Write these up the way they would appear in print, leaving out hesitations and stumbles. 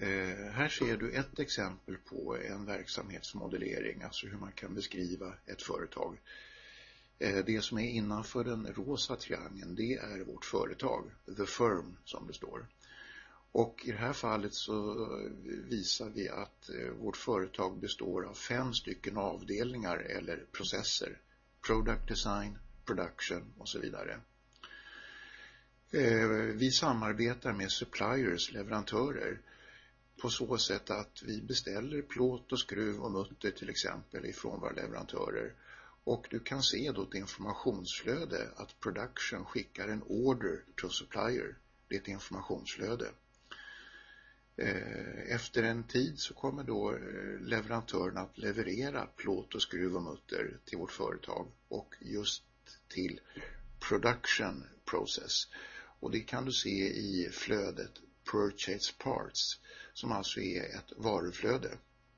Här ser du ett exempel på en verksamhetsmodellering, alltså hur man kan beskriva ett företag. Det som är innanför den rosa triangeln, det är vårt företag, the firm som det står. Och i det här fallet så visar vi att vårt företag består av 5 stycken avdelningar eller processer. Product design, production och så vidare. Vi samarbetar med suppliers, leverantörer, på så sätt att vi beställer plåt och skruv och mutter till exempel ifrån våra leverantörer. Och du kan se då ett informationsflöde att production skickar en order to supplier. Det är ett informationsflöde. Efter en tid så kommer då leverantören att leverera plåt och skruv och mutter till vårt företag och just till production process. Och det kan du se i flödet purchase parts, som alltså är ett varuflöde.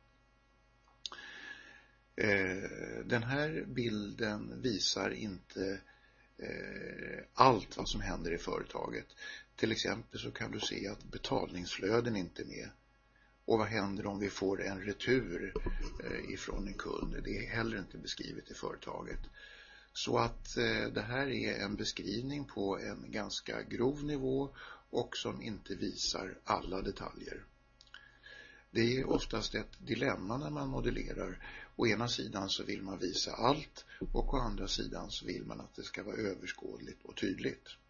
Den här bilden visar inte allt vad som händer i företaget. Till exempel så kan du se att betalningsflöden inte är med. Och vad händer om vi får en retur ifrån en kund? Det är heller inte beskrivet i företaget. Så att det här är en beskrivning på en ganska grov nivå och som inte visar alla detaljer. Det är oftast ett dilemma när man modellerar. Å ena sidan så vill man visa allt och å andra sidan så vill man att det ska vara överskådligt och tydligt.